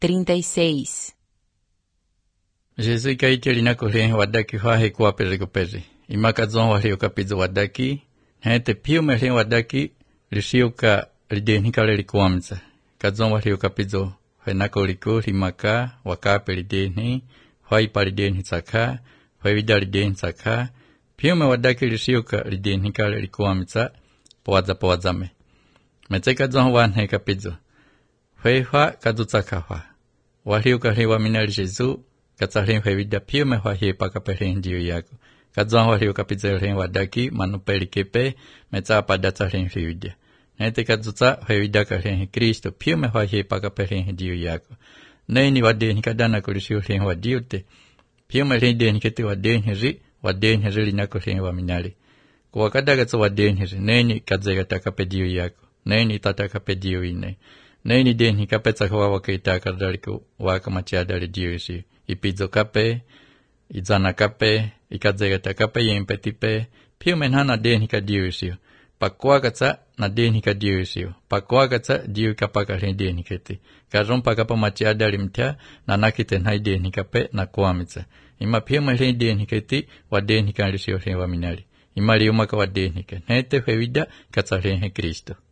36. Jesus ikaiteli na kuhlehe wadaki hahe kuwa peri. Imakazon wahleo kapizo wadaki. Hete piu mehlehe wadaki lishiuka lidehnika lelikuamza. Kazon wahleo kapizo henako liku limaka wakape lidehni. Hwaipa lidehni saka. Hwevida lidehni saka. Piu me wadaki lishiuka lidehnika lelikuamza. Powadzame. Meteka zon wanhe kapizo. Hwehwa kadutsaka hwa. Wahleo kahlewa minali Jesu. Katsahlen hwevida piu me hwahe pakapehlen ndiyo yako. Kadzon wahleo kapizahlen wadaki manupeli kepe metsa datsahlen hwevida. Nete kadzutsa hwevida kahlen Kristo piu me hwahe pakapehlen ndiyo yako. Neni wadehni kadana kulishihlen wadiote. Piu me hlen dehni kete wadehni ri linako hlen waminali. Kwa kadagatsa wadehni ri neni kadzegata kapediyo yako. Neni tataka pediyo ine. Neni dehni kapetsa hwa wakaita kadaliku wakamachadali diyo isi. Ipizo kape, izana kape, ikadzegata kape yempetipe, piu menhana dehni ka diyo isio. Pakuakatsa na dehni ka diyo isio. Pakuakatsa diyo kapaka hlen dehni keti. Karon pakapa machiadali mtia na nakiten hai dehni kape na kuamitsa. Ima piu mehlen dehni keti wa dehni ka lisio hlen waminali. Ima liumaka wa dehni ke. Nete hwevida katsa hlen he Kristo.